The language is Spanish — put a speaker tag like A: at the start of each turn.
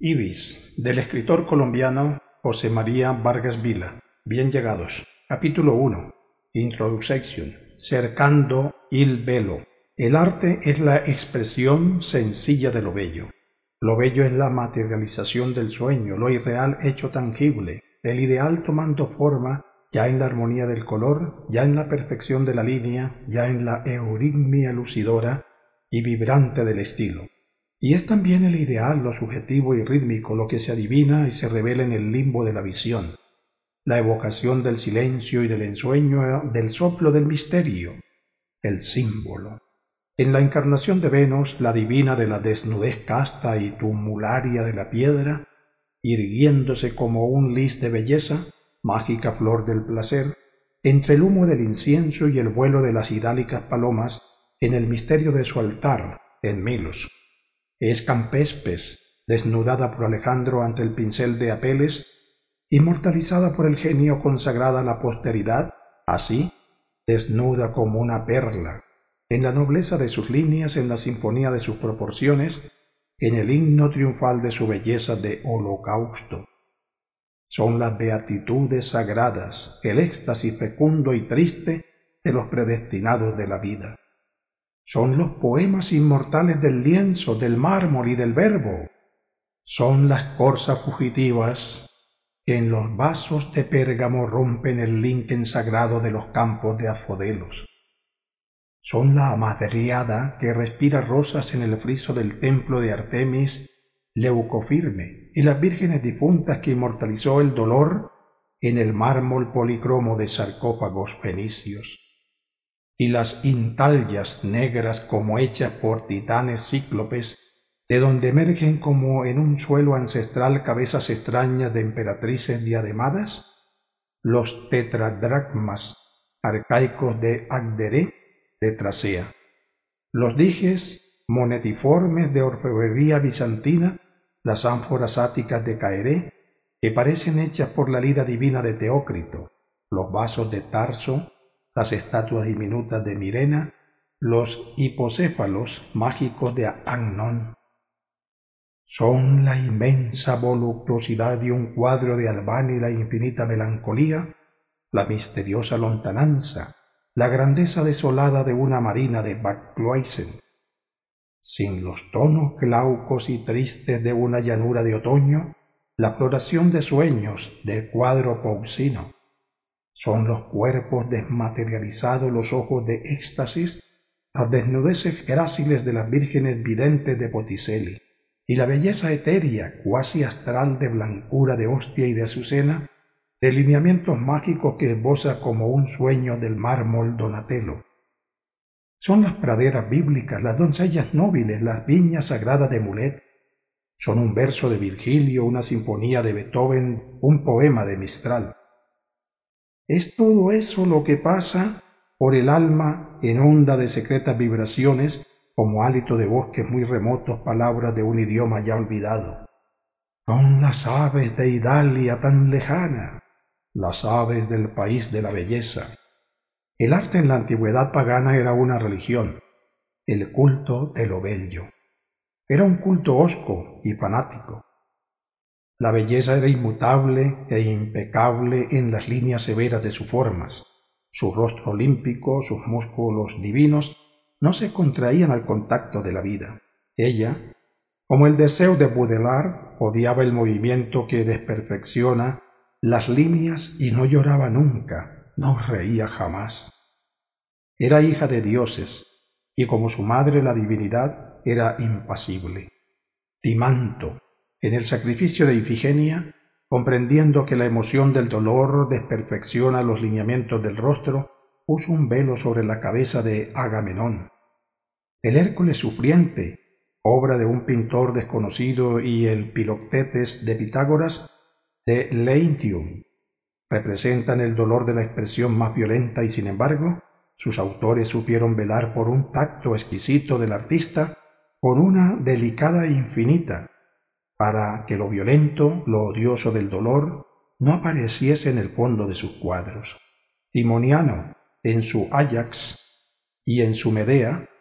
A: Ibis, del escritor colombiano José María Vargas Vila. Bien llegados. Capítulo 1. Introduction. Cercando il velo. El arte es la expresión sencilla de lo bello. Lo bello es la materialización del sueño, lo irreal hecho tangible, el ideal tomando forma ya en la armonía del color, ya en la perfección de la línea, ya en la euritmia lucidora y vibrante del estilo. Y es también el ideal, lo subjetivo y rítmico, lo que se adivina y se revela en el limbo de la visión, la evocación del silencio y del ensueño, del soplo del misterio, el símbolo. En la encarnación de Venus, la divina de la desnudez casta y tumularia de la piedra, irguiéndose como un lis de belleza, mágica flor del placer, entre el humo del incienso y el vuelo de las idálicas palomas, en el misterio de su altar, en Milos. Es campespes, desnudada por Alejandro ante el pincel de Apeles, inmortalizada por el genio consagrada a la posteridad, así, desnuda como una perla, en la nobleza de sus líneas, en la sinfonía de sus proporciones, en el himno triunfal de su belleza de holocausto. Son las beatitudes sagradas, el éxtasis fecundo y triste de los predestinados de la vida. Son los poemas inmortales del lienzo, del mármol y del verbo. Son las corzas fugitivas que en los vasos de Pérgamo rompen el linken sagrado de los campos de Afodelos. Son la amadriada que respira rosas en el friso del templo de Artemis Leucofirme y las vírgenes difuntas que inmortalizó el dolor en el mármol policromo de sarcófagos fenicios. Y las intallas negras como hechas por titanes cíclopes, de donde emergen como en un suelo ancestral cabezas extrañas de emperatrices diademadas, los tetradracmas arcaicos de Agderé de Tracea, los dijes monetiformes de orfebrería bizantina, las ánforas áticas de Caeré, que parecen hechas por la lira divina de Teócrito, los vasos de Tarso, las estatuas diminutas de Mirena, los hipocéfalos mágicos de Amnón. Son la inmensa voluptuosidad de un cuadro de Albani y la infinita melancolía, la misteriosa lontananza, la grandeza desolada de una marina de Backloisen, sin los tonos glaucos y tristes de una llanura de otoño, la floración de sueños del cuadro pausino. Son los cuerpos desmaterializados, los ojos de éxtasis, las desnudeces gráciles de las vírgenes videntes de Botticelli, y la belleza etérea, cuasi astral de blancura de hostia y de azucena, de lineamientos mágicos que esboza como un sueño del mármol Donatello. Son las praderas bíblicas, las doncellas nóbiles, las viñas sagradas de Mulet. Son un verso de Virgilio, una sinfonía de Beethoven, un poema de Mistral. Es todo eso lo que pasa por el alma en onda de secretas vibraciones, como hálito de bosques muy remotos, palabras de un idioma ya olvidado. Son las aves de Idalia tan lejana, las aves del país de la belleza. El arte en la antigüedad pagana era una religión, el culto de lo bello. Era un culto hosco y fanático. La belleza era inmutable e impecable en las líneas severas de sus formas. Su rostro olímpico, sus músculos divinos, no se contraían al contacto de la vida. Ella, como el deseo de Baudelaire, odiaba el movimiento que desperfecciona las líneas y no lloraba nunca, no reía jamás. Era hija de dioses, y como su madre la divinidad era impasible. Timanto, en el sacrificio de Ifigenia, comprendiendo que la emoción del dolor desperfecciona los lineamientos del rostro, puso un velo sobre la cabeza de Agamenón. El Hércules sufriente, obra de un pintor desconocido, y el Piloctetes de Pitágoras, de Leontium, representan el dolor de la expresión más violenta y, sin embargo, sus autores supieron velar por un tacto exquisito del artista, con una delicada e infinita, para que lo violento, lo odioso del dolor, no apareciese en el fondo de sus cuadros. Timoniano, en su Ajax y en su Medea,